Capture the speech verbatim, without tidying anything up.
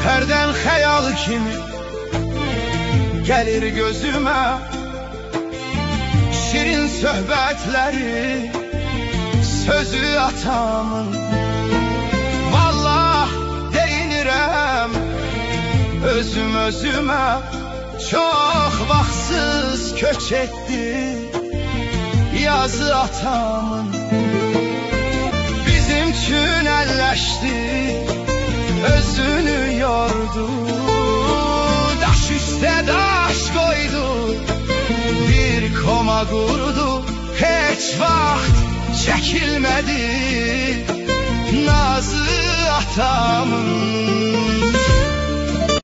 Hərdən xəyal kimi gəlir gözümə şirin söhbətləri, sözü atamın. Vallah deyinirəm özüm özümə, çox vaxtsız köç etdi yazı atamın. Bizim üçün əlləşdi, özünü yordu, daş üstə daş qoydu, bir koma qurdu. Heç vaxt çəkilmədi nazı atamın.